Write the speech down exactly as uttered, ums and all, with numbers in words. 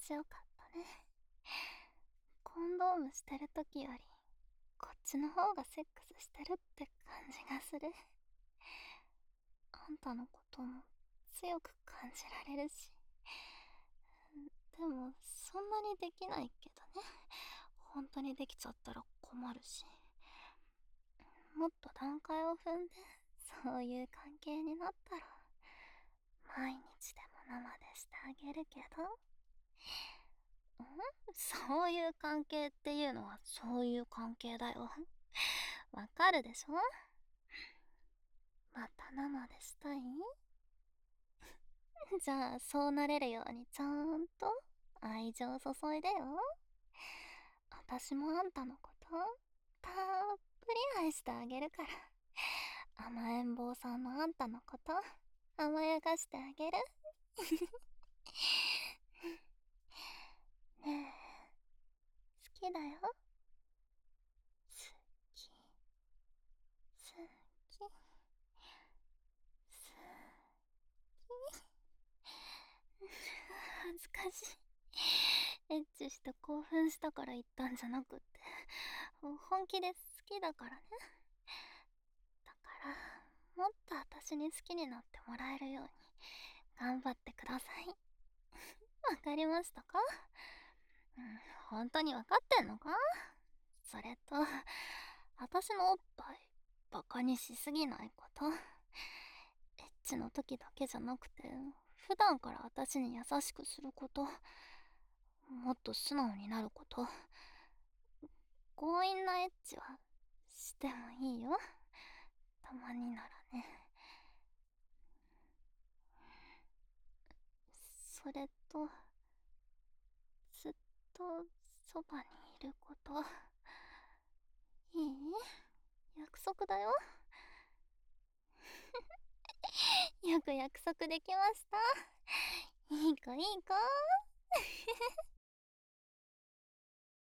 ちよかったね。コンドームしてる時よりこっちの方がセックスしてるって感じがする。あんたのことも強く感じられるし。でもそんなにできないけどね。本当にできちゃったら困るし。もっと段階を踏んでそういう関係になったら毎日でも生でしてあげるけど。んそういう関係っていうのはそういう関係だよ。わかるでしょ？また生でしたい？じゃあそうなれるようにちゃんと愛情注いでよ。私もあんたのことたっぷり愛してあげるから。甘えん坊さんのあんたのこと甘やかしてあげる。ねえ、好きだよ。好き、好き、好き。恥ずかしい。エッチして興奮したから言ったんじゃなくって、本気で好きだからね。だからもっと私に好きになってもらえるように頑張ってください。わかりましたか？うん、本当にわかってんのか？それと、私のおっぱいバカにしすぎないこと。エッチの時だけじゃなくて普段から私に優しくすること、もっと素直になること。強引なエッチはしてもいいよ、たまにならね。それと、ずっとそばにいること。いい？約束だよ。よく約束できました。いい子いい子。